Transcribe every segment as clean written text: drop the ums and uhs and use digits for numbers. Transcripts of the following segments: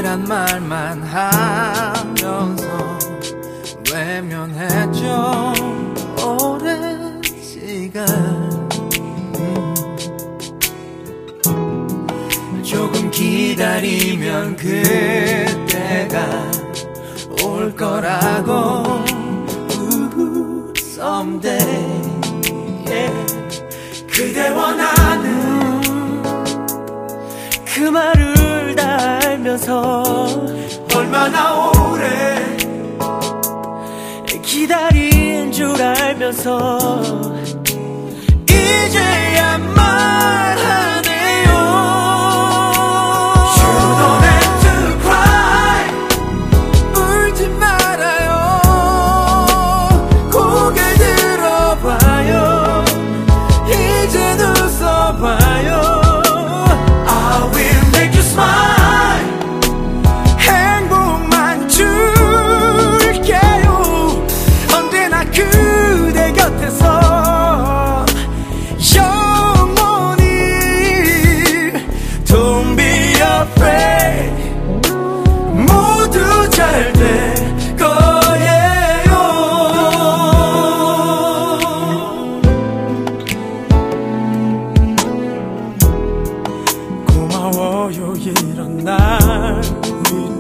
사랑이란 말만 하면서 외면했죠 오랜 시간. 조금 기다리면 그때가 올 거라고. someday yeah. 그대 원하는 그 말을 다 알면서 얼마나 오래 기다린 줄 알면서 이제야 말하네요. You don't have to cry. 울지 말아요. 고개 들어봐요. 이젠 웃어봐요. I will make you smile. 행복만 줄게요. 언제나 그대 곁에서 영원히. Don't be afraid. 모두 잘 될 거예요. 고마워요 이런 날 믿고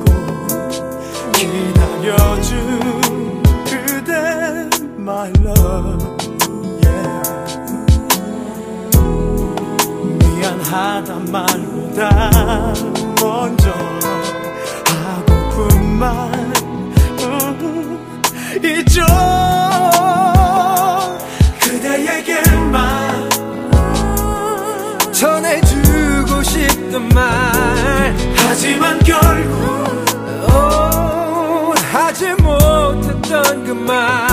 기다려준 그대 my love yeah. 미안하단 말보다 먼저 하고픈 말 있죠. 그대에게만 전해주고 싶던 말. 하지만 결국 하지 못했던 그 말.